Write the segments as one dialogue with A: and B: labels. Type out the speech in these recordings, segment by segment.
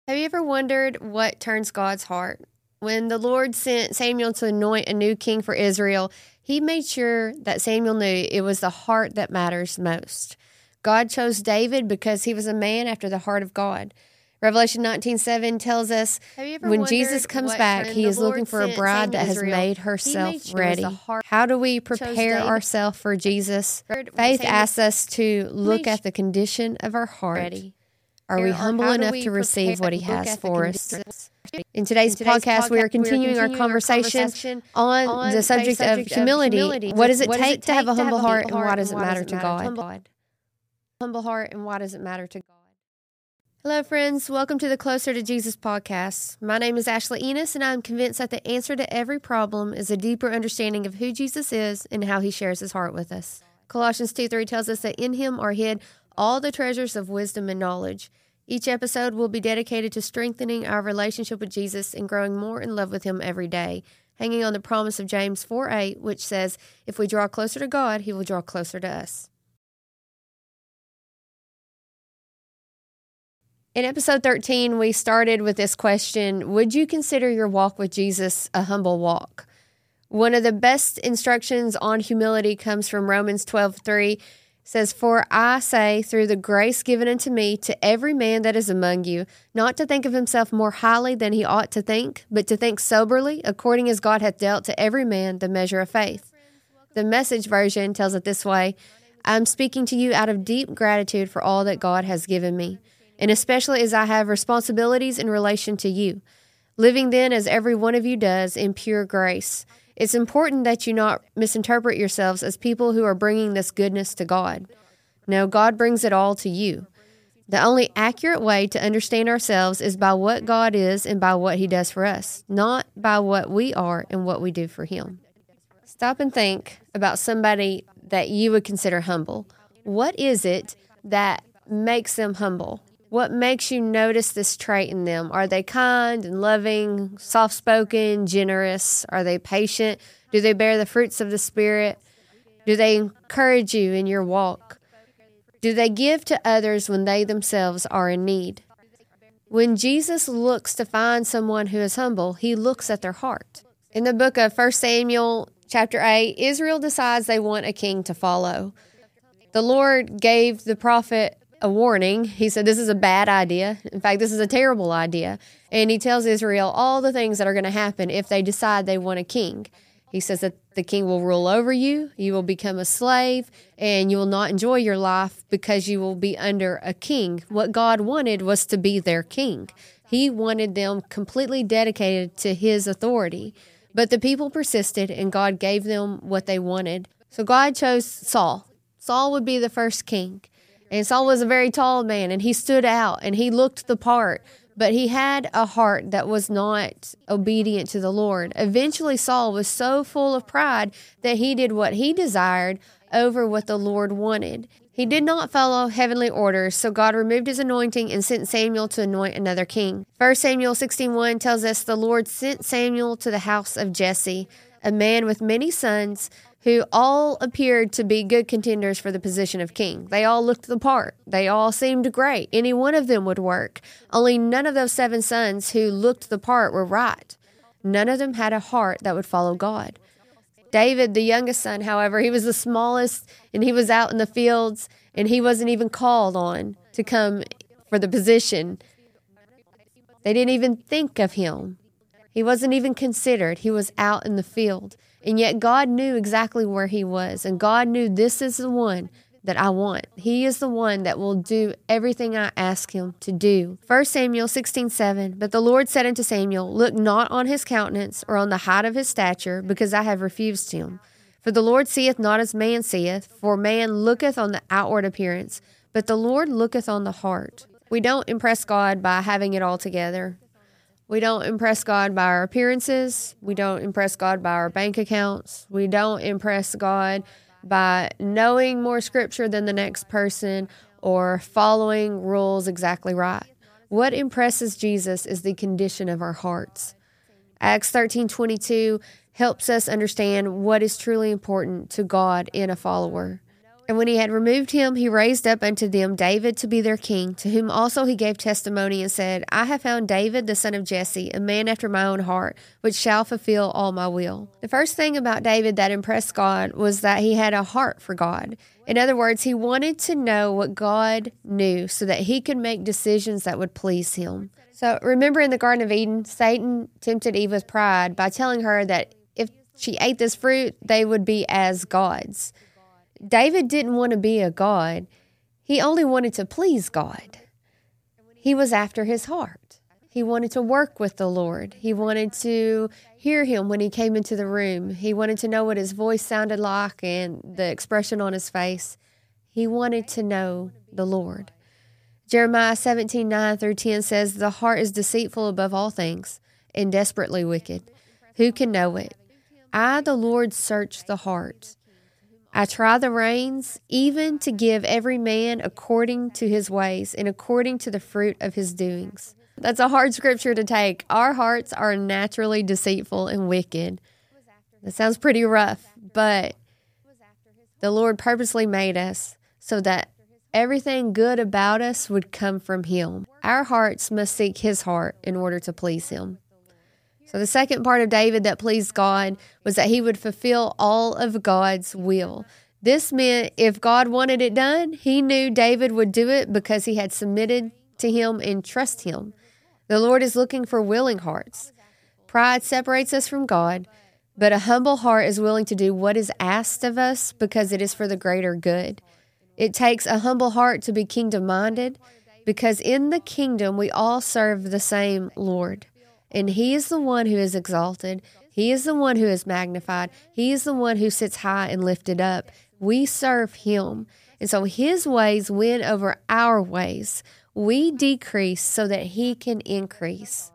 A: Have you ever wondered what turns God's heart? When the Lord sent Samuel to anoint a new king for Israel, he made sure that Samuel knew it was the heart that matters most. God chose David because he was a man after the heart of God. Revelation 19:7 tells us when Jesus comes back, he is looking for a bride that has made herself ready. How do we prepare ourselves for Jesus? Faith asks us to look at the condition of our heart. Are we humble enough to receive what he has for us? In today's podcast, we are continuing our conversation on the subject of humility. What does it take to have a humble heart, and why does it matter to God? Humble heart, and why does it matter to God? Hello, friends. Welcome to the Closer to Jesus podcast. My name is Ashley Enos, and I'm convinced that the answer to every problem is a deeper understanding of who Jesus is and how he shares his heart with us. Colossians 2:3 tells us that in him are hid all the treasures of wisdom and knowledge. Each episode will be dedicated to strengthening our relationship with Jesus and growing more in love with him every day, hanging on the promise of James 4:8, which says, if we draw closer to God, he will draw closer to us. In episode 13, we started with this question: would you consider your walk with Jesus a humble walk? One of the best instructions on humility comes from Romans 12:3. Says, for I say, through the grace given unto me, to every man that is among you, not to think of himself more highly than he ought to think, but to think soberly, according as God hath dealt to every man the measure of faith. The Message version tells it this way: I am speaking to you out of deep gratitude for all that God has given me, and especially as I have responsibilities in relation to you, living then as every one of you does in pure grace. It's important that you not misinterpret yourselves as people who are bringing this goodness to God. No, God brings it all to you. The only accurate way to understand ourselves is by what God is and by what he does for us, not by what we are and what we do for him. Stop and think about somebody that you would consider humble. What is it that makes them humble? What makes you notice this trait in them? Are they kind and loving, soft-spoken, generous? Are they patient? Do they bear the fruits of the Spirit? Do they encourage you in your walk? Do they give to others when they themselves are in need? When Jesus looks to find someone who is humble, he looks at their heart. In the book of 1 Samuel chapter 8, Israel decides they want a king to follow. The Lord gave the prophet a warning. He said, this is a bad idea. In fact, this is a terrible idea. And he tells Israel all the things that are going to happen if they decide they want a king. He says that the king will rule over you, you will become a slave, and you will not enjoy your life because you will be under a king. What God wanted was to be their king. He wanted them completely dedicated to his authority. But the people persisted, and God gave them what they wanted. So God chose Saul. Saul would be the first king. And Saul was a very tall man, and he stood out, and he looked the part, but he had a heart that was not obedient to the Lord. Eventually, Saul was so full of pride that he did what he desired over what the Lord wanted. He did not follow heavenly orders, so God removed his anointing and sent Samuel to anoint another king. 1 Samuel 16:1 tells us the Lord sent Samuel to the house of Jesse, a man with many sons, who all appeared to be good contenders for the position of king. They all looked the part. They all seemed great. Any one of them would work. Only none of those 7 sons who looked the part were right. None of them had a heart that would follow God. David, the youngest son, however, he was the smallest, and he was out in the fields, and he wasn't even called on to come for the position. They didn't even think of him. He wasn't even considered. He was out in the field. And yet God knew exactly where he was. And God knew this is the one that I want. He is the one that will do everything I ask him to do. 1 Samuel 16:7, but the Lord said unto Samuel, look not on his countenance or on the height of his stature, because I have refused him. For the Lord seeth not as man seeth, for man looketh on the outward appearance, but the Lord looketh on the heart. We don't impress God by having it all together. We don't impress God by our appearances. We don't impress God by our bank accounts. We don't impress God by knowing more scripture than the next person or following rules exactly right. What impresses Jesus is the condition of our hearts. Acts 13:22 helps us understand what is truly important to God in a follower. And when he had removed him, he raised up unto them David to be their king, to whom also he gave testimony and said, I have found David the son of Jesse, a man after my own heart, which shall fulfill all my will. The first thing about David that impressed God was that he had a heart for God. In other words, he wanted to know what God knew so that he could make decisions that would please him. So remember in the Garden of Eden, Satan tempted Eve with pride by telling her that if she ate this fruit, they would be as gods. David didn't want to be a god. He only wanted to please God. He was after his heart. He wanted to work with the Lord. He wanted to hear him when he came into the room. He wanted to know what his voice sounded like and the expression on his face. He wanted to know the Lord. Jeremiah 17:9-10 says, The heart is deceitful above all things and desperately wicked. Who can know it? I, the Lord, search the heart. I try the reins, even to give every man according to his ways and according to the fruit of his doings. That's a hard scripture to take. Our hearts are naturally deceitful and wicked. That sounds pretty rough, but the Lord purposely made us so that everything good about us would come from him. Our hearts must seek his heart in order to please him. So the second part of David that pleased God was that he would fulfill all of God's will. This meant if God wanted it done, he knew David would do it because he had submitted to him and trust him. The Lord is looking for willing hearts. Pride separates us from God, but a humble heart is willing to do what is asked of us because it is for the greater good. It takes a humble heart to be kingdom-minded because in the kingdom we all serve the same Lord. And he is the one who is exalted. He is the one who is magnified. He is the one who sits high and lifted up. We serve him. And so his ways win over our ways. We decrease so that he can increase.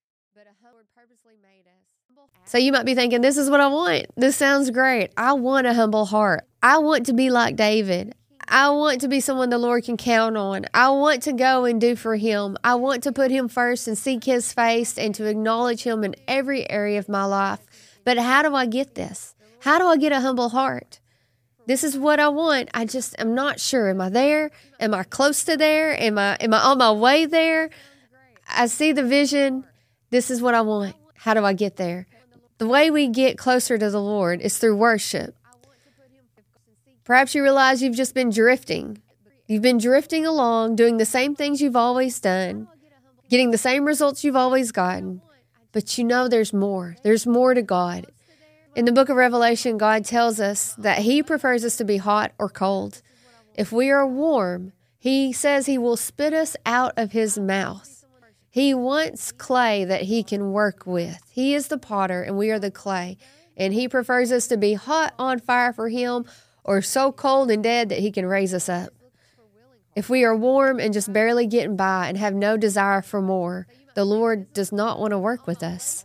A: So you might be thinking, this is what I want. This sounds great. I want a humble heart. I want to be like David. I want to be someone the Lord can count on. I want to go and do for him. I want to put him first and seek his face and to acknowledge him in every area of my life. But how do I get this? How do I get a humble heart? This is what I want. I'm not sure. Am I there? Am I close to there? Am I on my way there? I see the vision. This is what I want. How do I get there? The way we get closer to the Lord is through worship. Perhaps you realize you've just been drifting. You've been drifting along, doing the same things you've always done, getting the same results you've always gotten. But you know there's more. There's more to God. In the book of Revelation, God tells us that he prefers us to be hot or cold. If we are warm, he says he will spit us out of his mouth. He wants clay that he can work with. He is the potter and we are the clay. And he prefers us to be hot on fire for him or so cold and dead that he can raise us up. If we are warm and just barely getting by and have no desire for more, the Lord does not want to work with us.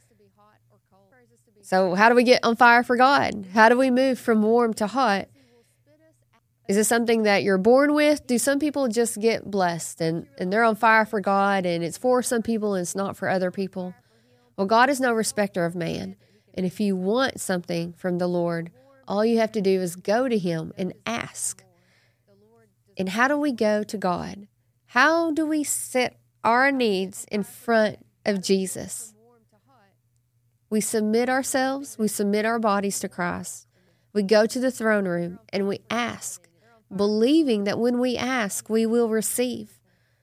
A: So how do we get on fire for God? How do we move from warm to hot? Is it something that you're born with? Do some people just get blessed and they're on fire for God and it's for some people and it's not for other people? Well, God is no respecter of man. And if you want something from the Lord, all you have to do is go to him and ask. And how do we go to God? How do we set our needs in front of Jesus? We submit ourselves, we submit our bodies to Christ. We go to the throne room and we ask, believing that when we ask, we will receive.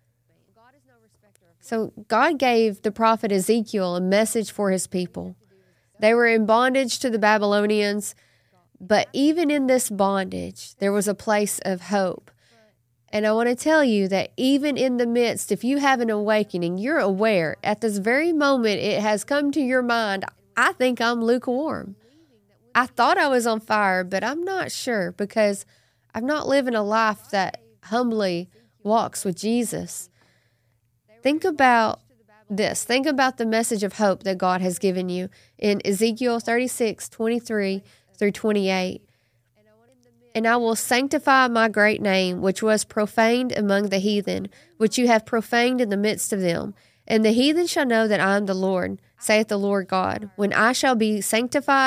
A: So God gave the prophet Ezekiel a message for his people. They were in bondage to the Babylonians, but even in this bondage, there was a place of hope. And I want to tell you that even in the midst, if you have an awakening, you're aware at this very moment it has come to your mind, I think I'm lukewarm. I thought I was on fire, but I'm not sure because I'm not living a life that humbly walks with Jesus. Think about this. Think about the message of hope that God has given you in Ezekiel 36:23-28. And I will sanctify my great name, which was profaned among the heathen, which you have profaned in the midst of them. And the heathen shall know that I am the Lord, saith the Lord God, when I shall be sanctified,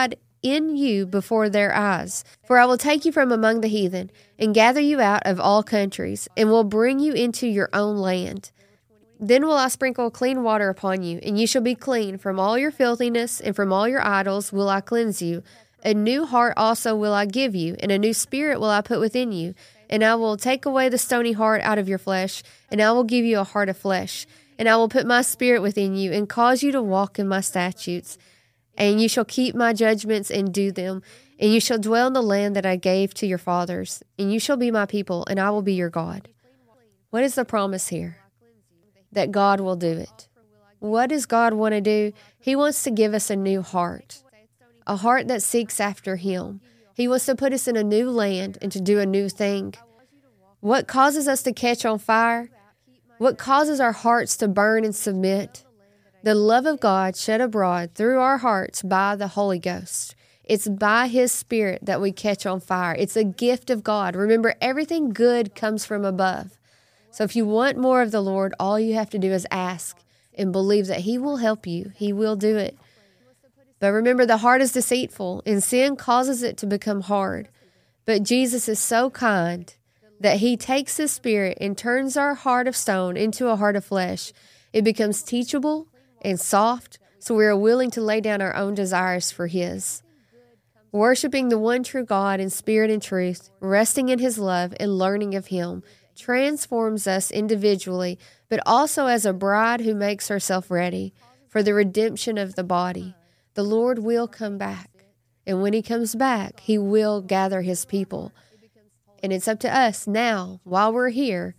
A: in you before their eyes. For I will take you from among the heathen, and gather you out of all countries, and will bring you into your own land. Then will I sprinkle clean water upon you, and you shall be clean. From all your filthiness and from all your idols will I cleanse you. A new heart also will I give you, and a new spirit will I put within you. And I will take away the stony heart out of your flesh, and I will give you a heart of flesh. And I will put my spirit within you, and cause you to walk in my statutes. And you shall keep my judgments and do them. And you shall dwell in the land that I gave to your fathers. And you shall be my people, and I will be your God. What is the promise here? That God will do it. What does God want to do? He wants to give us a new heart. A heart that seeks after Him. He wants to put us in a new land and to do a new thing. What causes us to catch on fire? What causes our hearts to burn and submit? The love of God shed abroad through our hearts by the Holy Ghost. It's by His Spirit that we catch on fire. It's a gift of God. Remember, everything good comes from above. So if you want more of the Lord, all you have to do is ask and believe that He will help you. He will do it. But remember, the heart is deceitful, and sin causes it to become hard. But Jesus is so kind that He takes His Spirit and turns our heart of stone into a heart of flesh. It becomes teachable and soft, so we are willing to lay down our own desires for His. Worshiping the one true God in spirit and truth, resting in His love and learning of Him, transforms us individually, but also as a bride who makes herself ready for the redemption of the body. The Lord will come back, and when He comes back, He will gather His people. And it's up to us now, while we're here,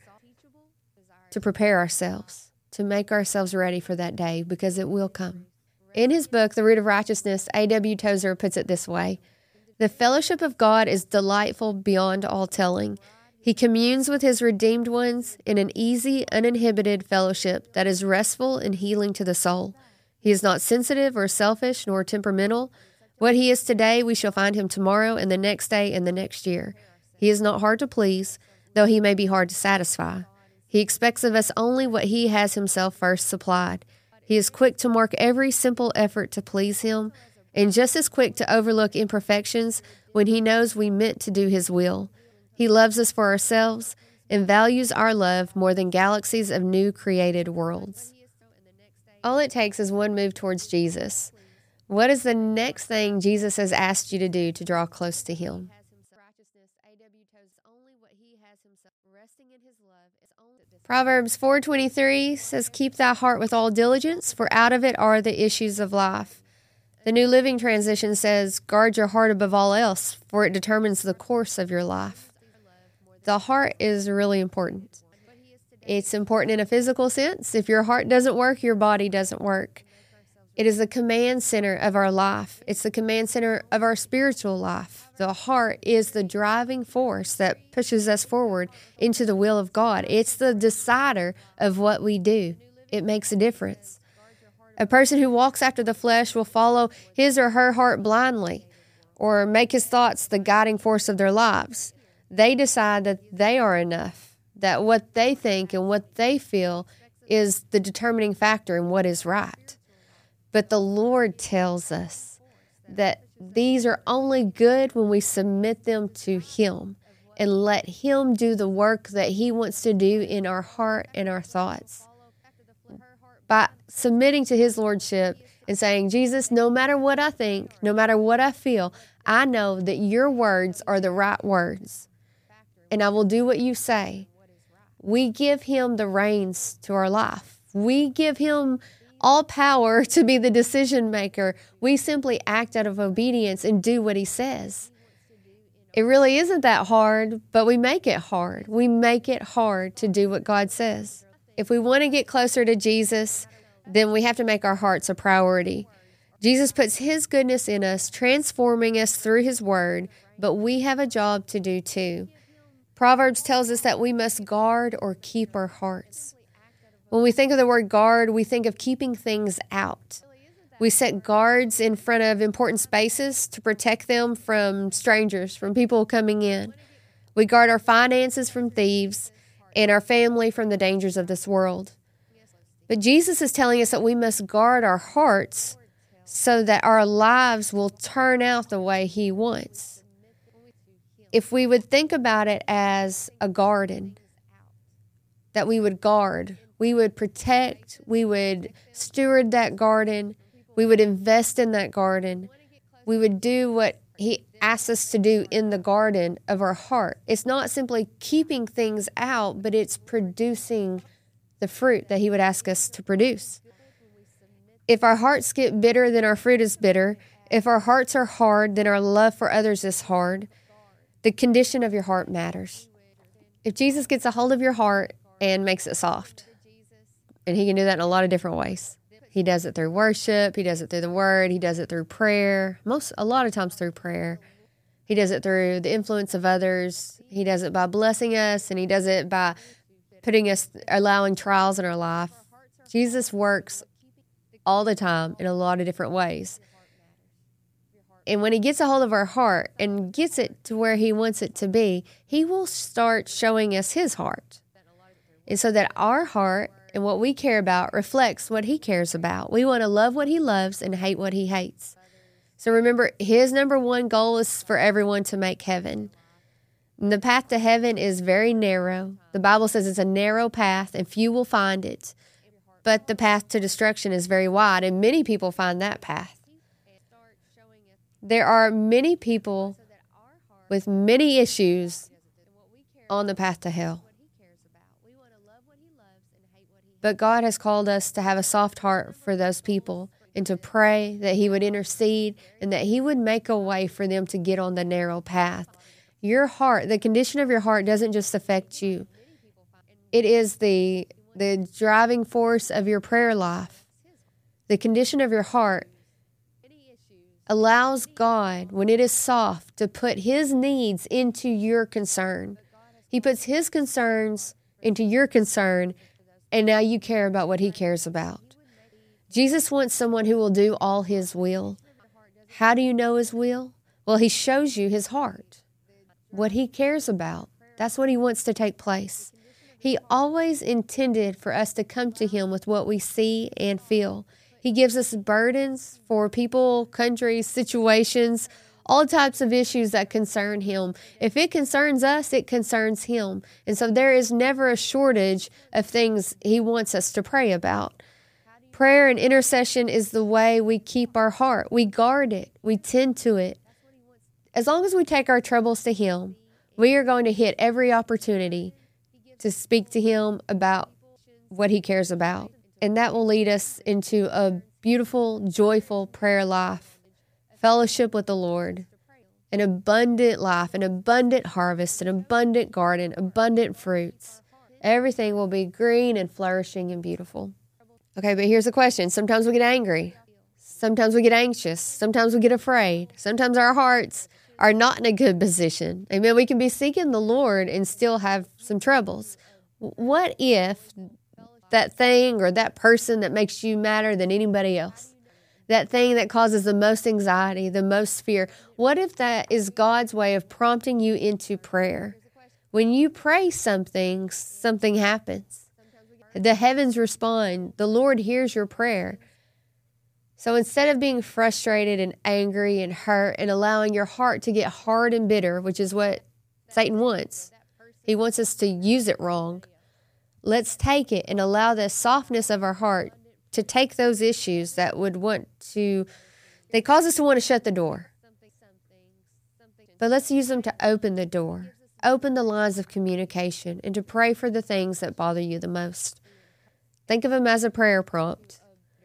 A: to prepare ourselves, to make ourselves ready for that day, because it will come. In his book, The Root of Righteousness, A.W. Tozer puts it this way: the fellowship of God is delightful beyond all telling. He communes with His redeemed ones in an easy, uninhibited fellowship that is restful and healing to the soul. He is not sensitive or selfish nor temperamental. What He is today, we shall find Him tomorrow and the next day and the next year. He is not hard to please, though He may be hard to satisfy. He expects of us only what He has Himself first supplied. He is quick to mark every simple effort to please Him, and just as quick to overlook imperfections when He knows we meant to do His will. He loves us for ourselves and values our love more than galaxies of new created worlds. All it takes is one move towards Jesus. What is the next thing Jesus has asked you to do to draw close to Him? Proverbs 4:23 says, "Keep thy heart with all diligence, for out of it are the issues of life." The New Living Transition says, "Guard your heart above all else, for it determines the course of your life." The heart is really important. It's important in a physical sense. If your heart doesn't work, your body doesn't work. It is the command center of our life. It's the command center of our spiritual life. The heart is the driving force that pushes us forward into the will of God. It's the decider of what we do. It makes a difference. A person who walks after the flesh will follow his or her heart blindly or make his thoughts the guiding force of their lives. They decide that they are enough, that what they think and what they feel is the determining factor in what is right. But the Lord tells us that these are only good when we submit them to Him and let Him do the work that He wants to do in our heart and our thoughts. By submitting to His Lordship and saying, "Jesus, no matter what I think, no matter what I feel, I know that your words are the right words, and I will do what you say." We give Him the reins to our life. We give Him all power to be the decision maker. We simply act out of obedience and do what He says. It really isn't that hard, but we make it hard. We make it hard to do what God says. If we want to get closer to Jesus, then we have to make our hearts a priority. Jesus puts His goodness in us, transforming us through His word, but we have a job to do too. Proverbs tells us that we must guard or keep our hearts. When we think of the word guard, we think of keeping things out. We set guards in front of important spaces to protect them from strangers, from people coming in. We guard our finances from thieves and our family from the dangers of this world. But Jesus is telling us that we must guard our hearts so that our lives will turn out the way He wants. If we would think about it as a garden that we would guard, we would protect, we would steward that garden, we would invest in that garden, we would do what He asks us to do in the garden of our heart. It's not simply keeping things out, but it's producing the fruit that He would ask us to produce. If our hearts get bitter, then our fruit is bitter. If our hearts are hard, then our love for others is hard. The condition of your heart matters. If Jesus gets a hold of your heart and makes it soft, and He can do that in a lot of different ways. He does it through worship. He does it through the Word. He does it through prayer. A lot of times through prayer. He does it through the influence of others. He does it by blessing us, and He does it by allowing trials in our life. Jesus works all the time in a lot of different ways. And when He gets a hold of our heart and gets it to where He wants it to be, He will start showing us His heart. And so that our heart and what we care about reflects what He cares about. We want to love what He loves and hate what He hates. So remember, His number one goal is for everyone to make heaven. And the path to heaven is very narrow. The Bible says it's a narrow path and few will find it. But the path to destruction is very wide, and many people find that path. There are many people with many issues on the path to hell. But God has called us to have a soft heart for those people and to pray that He would intercede and that He would make a way for them to get on the narrow path. Your heart, the condition of your heart doesn't just affect you. It is the driving force of your prayer life. The condition of your heart allows God, when it is soft, to put His needs into your concern. He puts His concerns into your concern, and now you care about what He cares about. Jesus wants someone who will do all His will. How do you know His will? Well, He shows you His heart, what He cares about. That's what He wants to take place. He always intended for us to come to Him with what we see and feel. He gives us burdens for people, countries, situations, all types of issues that concern Him. If it concerns us, it concerns Him. And so there is never a shortage of things He wants us to pray about. Prayer and intercession is the way we keep our heart. We guard it. We tend to it. As long as we take our troubles to Him, we are going to hit every opportunity to speak to Him about what He cares about. And that will lead us into a beautiful, joyful prayer life, fellowship with the Lord, an abundant life, an abundant harvest, an abundant garden, abundant fruits. Everything will be green and flourishing and beautiful. Okay, but here's the question. Sometimes we get angry. Sometimes we get anxious. Sometimes we get afraid. Sometimes our hearts are not in a good position. Amen. We can be seeking the Lord and still have some troubles. What if that thing or that person that makes you madder than anybody else, that thing that causes the most anxiety, the most fear, what if that is God's way of prompting you into prayer? When you pray something happens. The heavens respond. The Lord hears your prayer. So instead of being frustrated and angry and hurt and allowing your heart to get hard and bitter, which is what Satan wants, he wants us to use it wrong. Let's take it and allow the softness of our heart to take those issues that they cause us to want to shut the door. But let's use them to open the door, open the lines of communication, and to pray for the things that bother you the most. Think of them as a prayer prompt.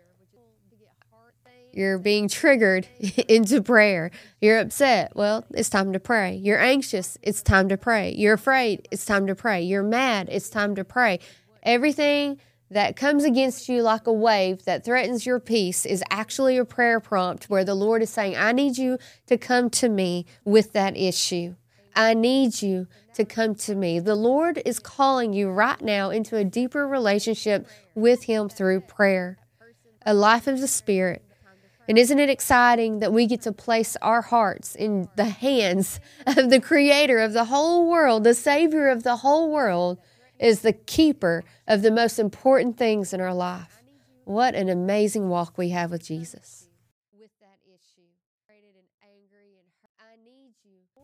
A: You're being triggered into prayer. You're upset. Well, it's time to pray. You're anxious. It's time to pray. You're afraid. It's time to pray. You're mad. It's time to pray. Everything that comes against you like a wave that threatens your peace is actually a prayer prompt where the Lord is saying, I need you to come to me with that issue. I need you to come to me. The Lord is calling you right now into a deeper relationship with Him through prayer, a life of the Spirit. And isn't it exciting that we get to place our hearts in the hands of the Creator of the whole world, the Savior of the whole world, is the keeper of the most important things in our life. What an amazing walk we have with Jesus.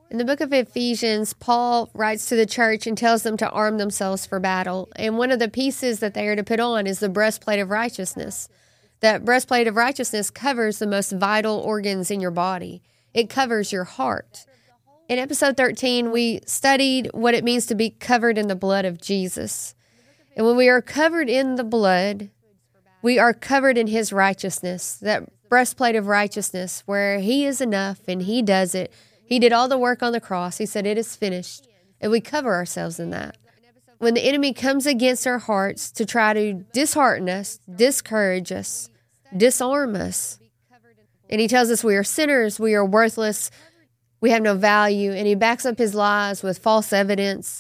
A: In the book of Ephesians, Paul writes to the church and tells them to arm themselves for battle. And one of the pieces that they are to put on is the breastplate of righteousness. That breastplate of righteousness covers the most vital organs in your body. It covers your heart. In episode 13, we studied what it means to be covered in the blood of Jesus. And when we are covered in the blood, we are covered in his righteousness, that breastplate of righteousness where he is enough and he does it. He did all the work on the cross. He said, it is finished. And we cover ourselves in that. When the enemy comes against our hearts to try to dishearten us, discourage us, disarm us, and he tells us we are sinners, we are worthless, we have no value, and he backs up his lies with false evidence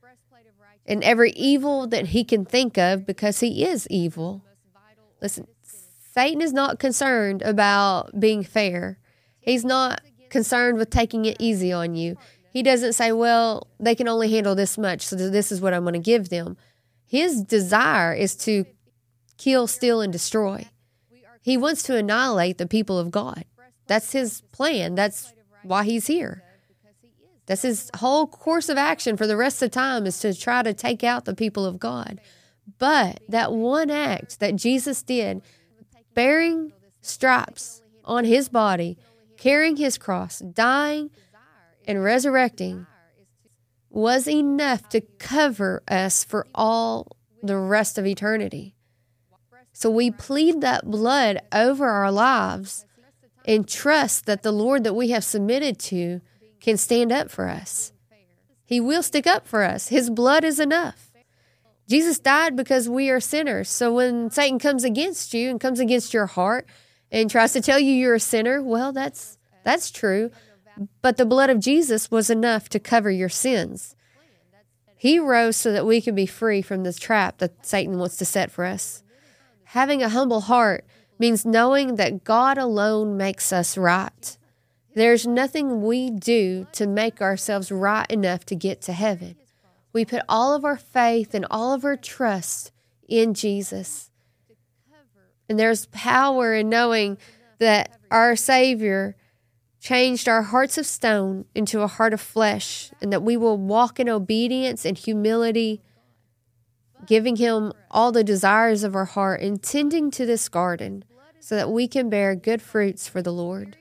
A: and every evil that he can think of because he is evil. Listen, Satan is not concerned about being fair. He's not concerned with taking it easy on you. He doesn't say, well, they can only handle this much, so this is what I'm going to give them. His desire is to kill, steal, and destroy. He wants to annihilate the people of God. That's his plan. That's why he's here. That's his whole course of action for the rest of the time, is to try to take out the people of God. But that one act that Jesus did, bearing stripes on his body, carrying his cross, dying and resurrecting, was enough to cover us for all the rest of eternity. So we plead that blood over our lives and trust that the Lord that we have submitted to can stand up for us. He will stick up for us. His blood is enough. Jesus died because we are sinners. So when Satan comes against you and comes against your heart and tries to tell you you're a sinner, well, that's true. But the blood of Jesus was enough to cover your sins. He rose so that we could be free from the trap that Satan wants to set for us. Having a humble heart means knowing that God alone makes us right. There's nothing we do to make ourselves right enough to get to heaven. We put all of our faith and all of our trust in Jesus. And there's power in knowing that our Savior changed our hearts of stone into a heart of flesh, and that we will walk in obedience and humility, giving him all the desires of our heart and tending to this garden so that we can bear good fruits for the Lord.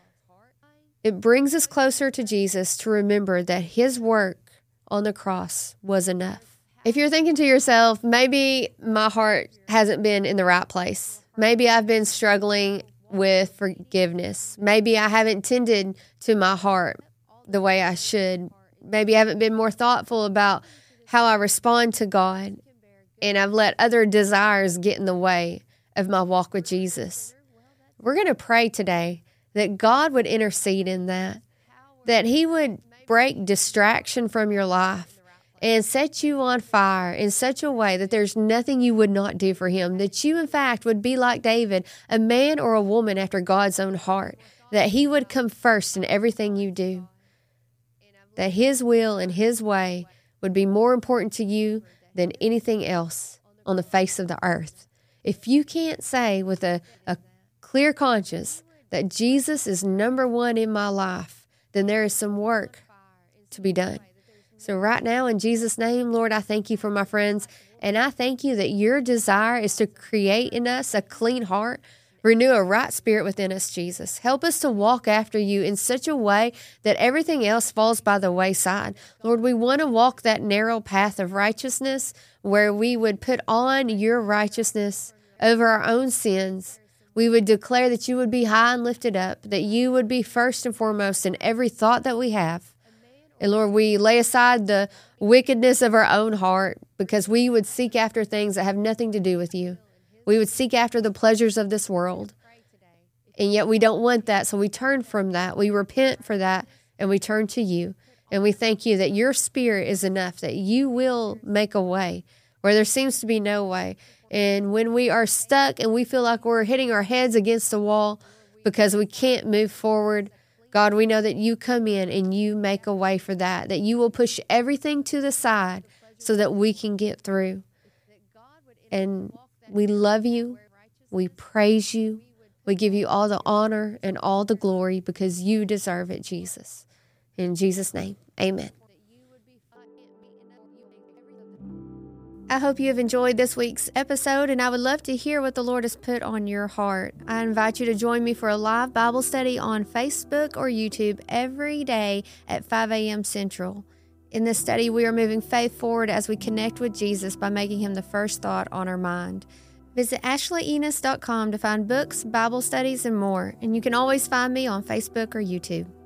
A: It brings us closer to Jesus to remember that his work on the cross was enough. If you're thinking to yourself, maybe my heart hasn't been in the right place. Maybe I've been struggling with forgiveness. Maybe I haven't tended to my heart the way I should. Maybe I haven't been more thoughtful about how I respond to God, and I've let other desires get in the way of my walk with Jesus. We're going to pray today that God would intercede in that he would break distraction from your life and set you on fire in such a way that there's nothing you would not do for him, that you, in fact, would be like David, a man or a woman after God's own heart, that he would come first in everything you do, that his will and his way would be more important to you than anything else on the face of the earth. If you can't say with a clear conscience that Jesus is number one in my life, then there is some work to be done. So right now, in Jesus' name, Lord, I thank you for my friends, and I thank you that your desire is to create in us a clean heart, renew a right spirit within us, Jesus. Help us to walk after you in such a way that everything else falls by the wayside. Lord, we want to walk that narrow path of righteousness where we would put on your righteousness over our own sins. We would declare that you would be high and lifted up, that you would be first and foremost in every thought that we have. And Lord, we lay aside the wickedness of our own heart because we would seek after things that have nothing to do with you. We would seek after the pleasures of this world. And yet we don't want that, so we turn from that. We repent for that, and we turn to you. And we thank you that your spirit is enough, that you will make a way where there seems to be no way. And when we are stuck and we feel like we're hitting our heads against the wall because we can't move forward, God, we know that you come in and you make a way for that you will push everything to the side so that we can get through. And we love you. We praise you. We give you all the honor and all the glory because you deserve it, Jesus. In Jesus' name, amen. I hope you have enjoyed this week's episode, and I would love to hear what the Lord has put on your heart. I invite you to join me for a live Bible study on Facebook or YouTube every day at 5 a.m. Central. In this study, we are moving faith forward as we connect with Jesus by making him the first thought on our mind. Visit ashleyenos.com to find books, Bible studies, and more, and you can always find me on Facebook or YouTube.